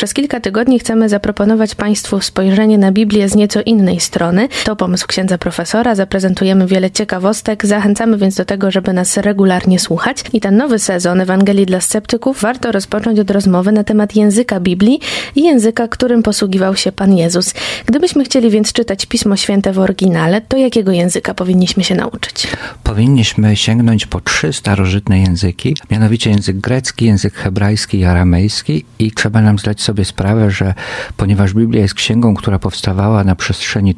Przez kilka tygodni chcemy zaproponować Państwu spojrzenie na Biblię z nieco innej strony. To pomysł księdza profesora, zaprezentujemy wiele ciekawostek, zachęcamy więc do tego, żeby nas regularnie słuchać. I ten nowy sezon Ewangelii dla sceptyków warto rozpocząć od rozmowy na temat języka Biblii i języka, którym posługiwał się Pan Jezus. Gdybyśmy chcieli więc czytać Pismo Święte w oryginale, to jakiego języka powinniśmy się nauczyć? Powinniśmy sięgnąć po 3 starożytne języki, mianowicie język grecki, język hebrajski i aramejski, i trzeba nam zdać sobie sprawę, że ponieważ Biblia jest księgą, która powstawała na przestrzeni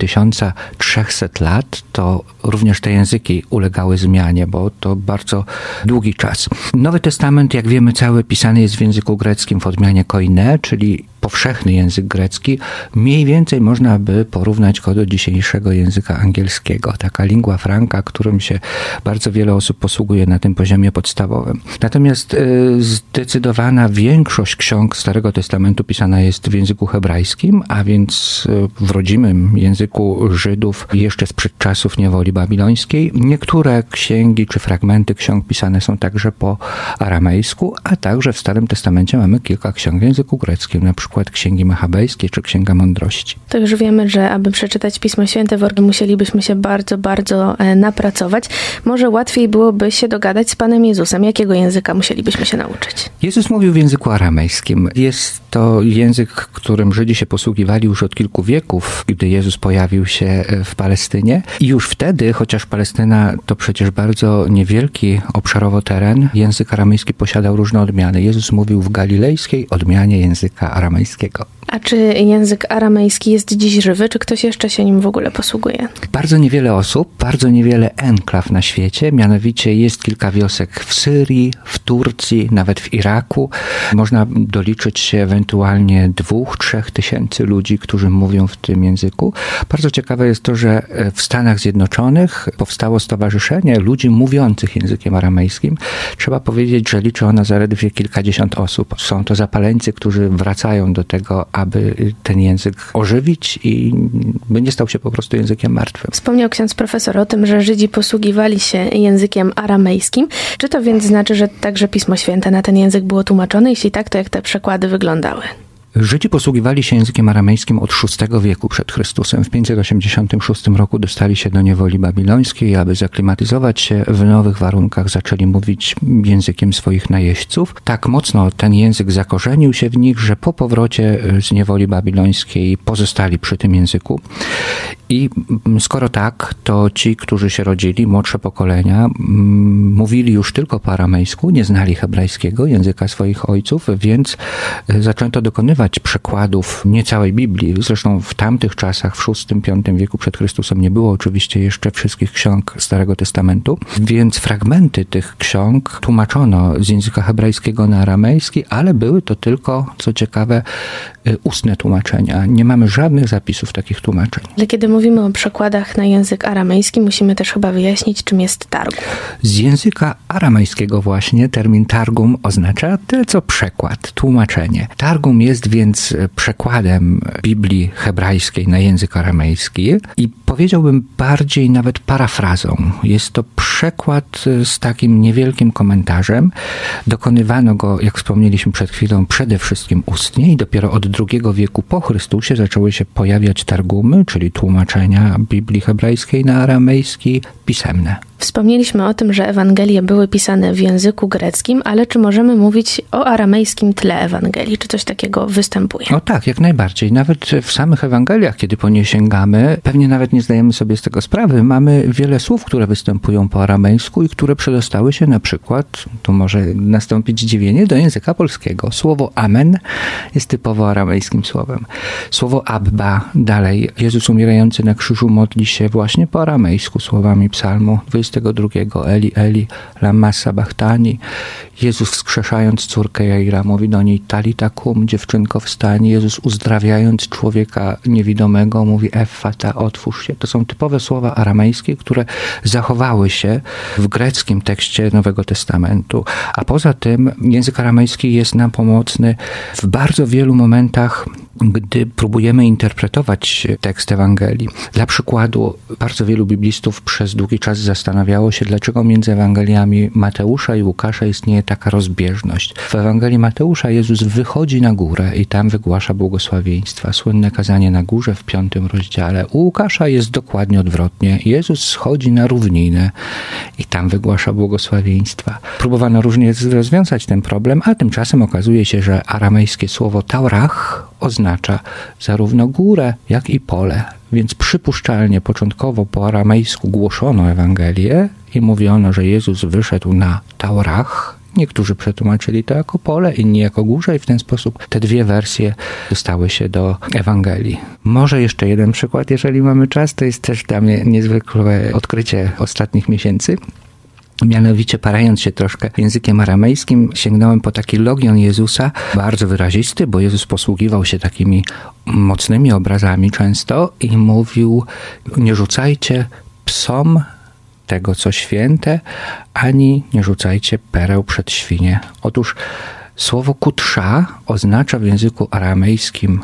1300 lat, to również te języki ulegały zmianie, bo to bardzo długi czas. Nowy Testament, jak wiemy, cały pisany jest w języku greckim w odmianie koine, czyli powszechny język grecki. Mniej więcej można by porównać go do dzisiejszego języka angielskiego. Taka lingua franca, którym się bardzo wiele osób posługuje na tym poziomie podstawowym. Natomiast zdecydowana większość ksiąg Starego Testamentu pisana jest w języku hebrajskim, a więc w rodzimym języku Żydów jeszcze sprzed czasów niewoli babilońskiej. Niektóre księgi czy fragmenty ksiąg pisane są także po aramejsku, a także w Starym Testamencie mamy kilka ksiąg w języku greckim, na przykład Księgi Machabejskie czy Księga Mądrości. To już wiemy, że aby przeczytać Pismo Święte w oryginale, musielibyśmy się bardzo napracować. Może łatwiej byłoby się dogadać z Panem Jezusem. Jakiego języka musielibyśmy się nauczyć? Jezus mówił w języku aramejskim. Jest to język, którym Żydzi się posługiwali już od kilku wieków, gdy Jezus pojawił się w Palestynie. I już wtedy, chociaż Palestyna to przecież bardzo niewielki obszarowo teren, język aramejski posiadał różne odmiany. Jezus mówił w galilejskiej odmianie języka aramejskiego. A czy język aramejski jest dziś żywy? Czy ktoś jeszcze się nim w ogóle posługuje? Bardzo niewiele osób, bardzo niewiele enklaw na świecie. Mianowicie jest kilka wiosek w Syrii, w Turcji, nawet w Iraku. Można doliczyć się ewentualnie 2-3 tysięcy ludzi, którzy mówią w tym języku. Bardzo ciekawe jest to, że w Stanach Zjednoczonych powstało stowarzyszenie ludzi mówiących językiem aramejskim. Trzeba powiedzieć, że liczy ono zaledwie kilkadziesiąt osób. Są to zapaleńcy, którzy wracają do tego, aby ten język ożywić i by nie stał się po prostu językiem martwym. Wspomniał ksiądz profesor o tym, że Żydzi posługiwali się językiem aramejskim. Czy to więc znaczy, że także Pismo Święte na ten język było tłumaczone? Jeśli tak, to jak te przekłady wyglądały? Żydzi posługiwali się językiem aramejskim od VI wieku przed Chrystusem. W 586 roku dostali się do niewoli babilońskiej, aby zaklimatyzować się w nowych warunkach zaczęli mówić językiem swoich najeźdźców. Tak mocno ten język zakorzenił się w nich, że po powrocie z niewoli babilońskiej pozostali przy tym języku. I skoro tak, to ci, którzy się rodzili, młodsze pokolenia, mówili już tylko po aramejsku, nie znali hebrajskiego, języka swoich ojców, więc zaczęto dokonywać przekładów nie całej Biblii. Zresztą w tamtych czasach, w VI-V wieku przed Chrystusem, nie było oczywiście jeszcze wszystkich ksiąg Starego Testamentu, więc fragmenty tych ksiąg tłumaczono z języka hebrajskiego na aramejski, ale były to tylko, co ciekawe, ustne tłumaczenia. Nie mamy żadnych zapisów takich tłumaczeń. Ale kiedy mówimy o przekładach na język aramejski, musimy też chyba wyjaśnić, czym jest targum. Z języka aramejskiego właśnie termin targum oznacza tyle co przekład, tłumaczenie. Targum jest więc przekładem Biblii hebrajskiej na język aramejski i powiedziałbym bardziej nawet parafrazą. Jest to przekład z takim niewielkim komentarzem. Dokonywano go, jak wspomnieliśmy przed chwilą, przede wszystkim ustnie i dopiero od II wieku po Chrystusie zaczęły się pojawiać targumy, czyli tłumaczenia Biblii hebrajskiej na aramejski pisemne. Wspomnieliśmy o tym, że Ewangelie były pisane w języku greckim, ale czy możemy mówić o aramejskim tle Ewangelii? Czy coś takiego występuje? O tak, jak najbardziej. Nawet w samych Ewangeliach, kiedy po nie sięgamy, pewnie nawet nie zdajemy sobie z tego sprawy, mamy wiele słów, które występują po aramejsku i które przedostały się na przykład, tu może nastąpić zdziwienie, do języka polskiego. Słowo amen jest typowo aramejskim słowem. Słowo abba dalej. Jezus umierający na krzyżu modli się właśnie po aramejsku słowami psalmu 22. Eli, Eli, lama sabachthani. Jezus wskrzeszając córkę Jaira mówi do niej talita kum, dziewczynko wstań. Jezus uzdrawiając człowieka niewidomego mówi effata, otwórz się. To są typowe słowa aramejskie, które zachowały się w greckim tekście Nowego Testamentu. A poza tym język aramejski jest nam pomocny w bardzo wielu momentach gdy próbujemy interpretować tekst Ewangelii. Dla przykładu, bardzo wielu biblistów przez długi czas zastanawiało się, dlaczego między Ewangeliami Mateusza i Łukasza istnieje taka rozbieżność. W Ewangelii Mateusza Jezus wychodzi na górę i tam wygłasza błogosławieństwa. Słynne kazanie na górze w 5 rozdziale. U Łukasza jest dokładnie odwrotnie. Jezus schodzi na równinę i tam wygłasza błogosławieństwa. Próbowano różnie rozwiązać ten problem, a tymczasem okazuje się, że aramejskie słowo Taurach oznacza zarówno górę, jak i pole. Więc przypuszczalnie początkowo po aramejsku głoszono Ewangelię i mówiono, że Jezus wyszedł na Taurach. Niektórzy przetłumaczyli to jako pole, inni jako górze i w ten sposób te dwie wersje dostały się do Ewangelii. Może jeszcze jeden przykład, jeżeli mamy czas, to jest też dla mnie niezwykłe odkrycie ostatnich miesięcy. Mianowicie, parając się troszkę językiem aramejskim, sięgnąłem po taki logion Jezusa, bardzo wyrazisty, bo Jezus posługiwał się takimi mocnymi obrazami często i mówił: nie rzucajcie psom tego, co święte, ani nie rzucajcie pereł przed świnie. Otóż słowo kutsza oznacza w języku aramejskim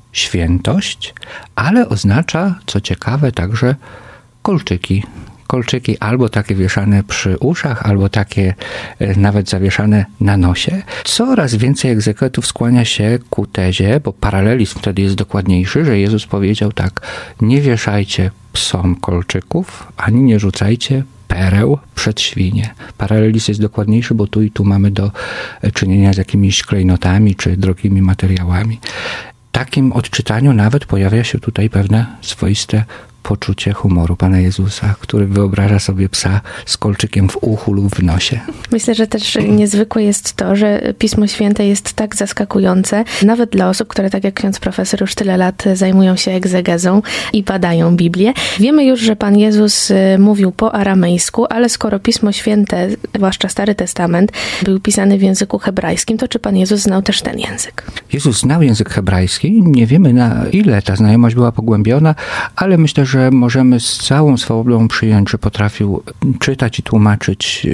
świętość, ale oznacza, co ciekawe, także kolczyki. Kolczyki albo takie wieszane przy uszach, albo takie nawet zawieszane na nosie. Coraz więcej egzegetów skłania się ku tezie, bo paralelizm wtedy jest dokładniejszy, że Jezus powiedział tak: nie wieszajcie psom kolczyków, ani nie rzucajcie pereł przed świnie. Paralelizm jest dokładniejszy, bo tu i tu mamy do czynienia z jakimiś klejnotami czy drogimi materiałami. W takim odczytaniu nawet pojawia się tutaj pewne swoiste poczucie humoru Pana Jezusa, który wyobraża sobie psa z kolczykiem w uchu lub w nosie. Myślę, że też niezwykłe jest to, że Pismo Święte jest tak zaskakujące, nawet dla osób, które tak jak ksiądz profesor już tyle lat zajmują się egzegezą i badają Biblię. Wiemy już, że Pan Jezus mówił po aramejsku, ale skoro Pismo Święte, zwłaszcza Stary Testament, był pisany w języku hebrajskim, to czy Pan Jezus znał też ten język? Jezus znał język hebrajski. Nie wiemy, na ile ta znajomość była pogłębiona, ale myślę, że możemy z całą swobodą przyjąć, że potrafił czytać i tłumaczyć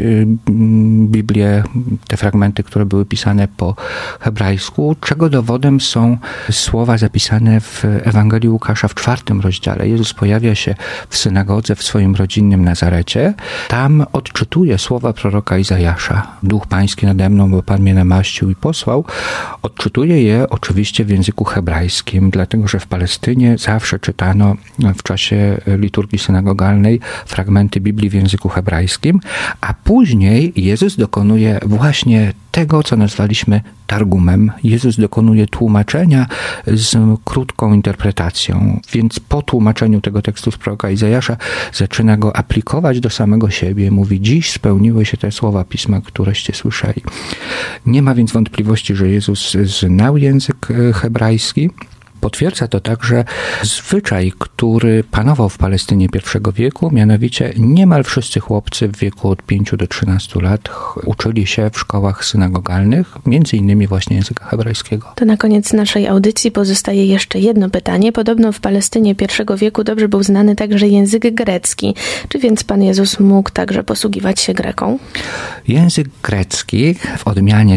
Biblię, te fragmenty, które były pisane po hebrajsku, czego dowodem są słowa zapisane w Ewangelii Łukasza w 4 rozdziale. Jezus pojawia się w synagodze w swoim rodzinnym Nazarecie. Tam odczytuje słowa proroka Izajasza. Duch Pański nade mną, bo Pan mnie namaścił i posłał. Odczytuje je oczywiście w języku hebrajskim, dlatego że w Palestynie zawsze czytano w czasie liturgii synagogalnej fragmenty Biblii w języku hebrajskim, a później Jezus dokonuje właśnie tego, co nazwaliśmy targumem. Jezus dokonuje tłumaczenia z krótką interpretacją, więc po tłumaczeniu tego tekstu z proroka Izajasza zaczyna go aplikować do samego siebie. Mówi: dziś spełniły się te słowa Pisma, któreście słyszeli. Nie ma więc wątpliwości, że Jezus znał język hebrajski. Potwierdza to także zwyczaj, który panował w Palestynie I wieku, mianowicie niemal wszyscy chłopcy w wieku od 5 do 13 lat uczyli się w szkołach synagogalnych, między innymi właśnie języka hebrajskiego. To na koniec naszej audycji pozostaje jeszcze jedno pytanie. Podobno w Palestynie I wieku dobrze był znany także język grecki. Czy więc Pan Jezus mógł także posługiwać się greką? Język grecki w odmianie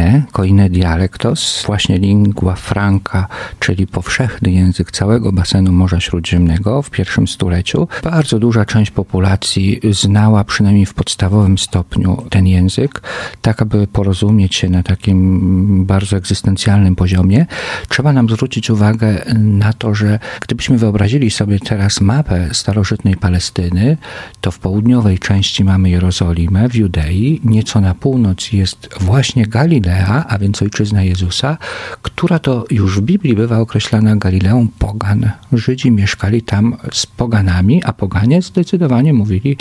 koine dialektos, właśnie lingua franca, czyli powszechny język całego basenu Morza Śródziemnego w I stuleciu. Bardzo duża część populacji znała przynajmniej w podstawowym stopniu ten język, tak aby porozumieć się na takim bardzo egzystencjalnym poziomie. Trzeba nam zwrócić uwagę na to, że gdybyśmy wyobrazili sobie teraz mapę starożytnej Palestyny, to w południowej części mamy Jerozolimę w Judei, nieco na północ jest właśnie Galilea, a więc ojczyzna Jezusa, która to już w Biblii bywa określana Galileą pogan. Żydzi mieszkali tam z poganami, a poganie zdecydowanie mówili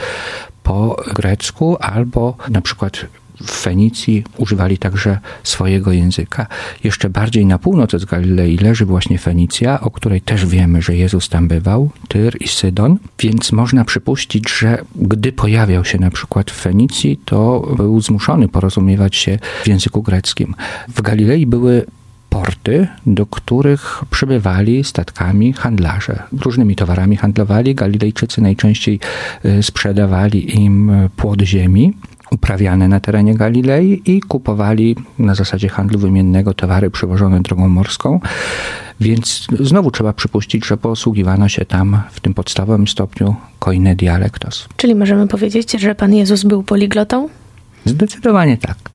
po grecku albo na przykład w Fenicji używali także swojego języka. Jeszcze bardziej na północ od Galilei leży właśnie Fenicja, o której też wiemy, że Jezus tam bywał, Tyr i Sydon, więc można przypuścić, że gdy pojawiał się na przykład w Fenicji, to był zmuszony porozumiewać się w języku greckim. W Galilei były porty, do których przybywali statkami handlarze. Różnymi towarami handlowali. Galilejczycy najczęściej sprzedawali im płod ziemi. uprawiane na terenie Galilei i kupowali na zasadzie handlu wymiennego towary przywożone drogą morską. Więc znowu trzeba przypuścić, że posługiwano się tam w tym podstawowym stopniu koine dialectos. Czyli możemy powiedzieć, że Pan Jezus był poliglotą? Zdecydowanie tak.